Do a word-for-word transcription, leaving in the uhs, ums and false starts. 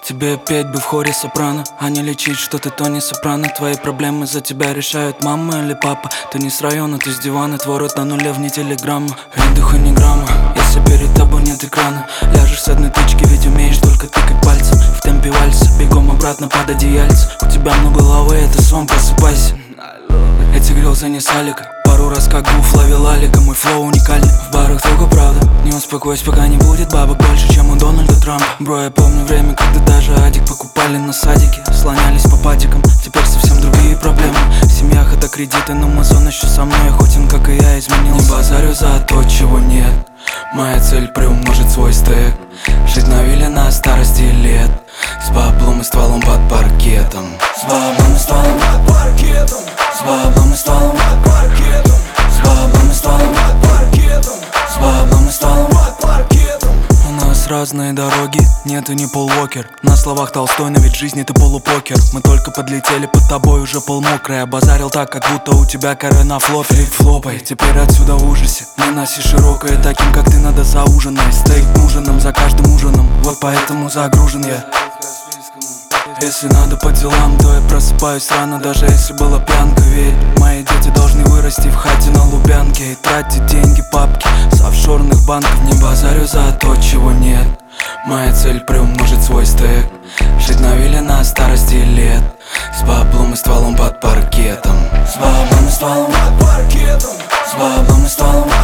Тебе петь бы в хоре сопрано, а не лечить, что ты Тони Сопрано. Твои проблемы за тебя решают мама или папа. Ты не с района, ты с дивана, твой рот на нуле вне телеграмма. Индуха ни грамма, если перед тобой нет экрана. Ляжешь с одной тычки, ведь умеешь только тыкать пальцем. В темпе вальса, бегом обратно под одеяльце. У тебя много лавы, это сон, просыпайся. Эти грелся не с Алика, пару раз как гуф ловил Алика. Мой флоу уникальный, в барах только правда. Не успокойся, пока не будет бабок больше, чем у Дональда Трампа. Бро, я помню время, когда даже адик покупали на садике. Слонялись по патикам, теперь совсем другие проблемы. В семьях это кредиты, но мазон еще со мной охотен, как и я, изменился. Не базарю за то, чего нет. Моя цель приумножить свой стек. Жить на вилле на старости лет. С баблом и стволом под паркетом. С баблом и стволом под паркетом. С баблом и стволом под паркетом. С баблом и стволом под паркетом. С баблом и стволом под паркетом. У нас разные дороги, нет и не Пол Уокер. На словах Толстой, но ведь в жизни ты полупокер. Мы только подлетели, под тобой уже пол мокрый. Обазарил так, как будто у тебя кора на флоп. Флип-флопай, теперь отсюда в ужасе. Не носи широкое, таким как ты надо заужинать. Стейк нужен нам за каждым ужином, вот поэтому загружен я. Если надо по делам, то я просыпаюсь рано, даже если была пьянка. Ведь мои дети должны вырасти в хате на Лубянке. И тратить деньги папки с офшорных банков. Не базарю за то, чего нет. Моя цель приумножить свой стек. Жить на вилле на старости лет. С баблом и стволом под паркетом. С баблом и стволом под паркетом. С баблом и стволом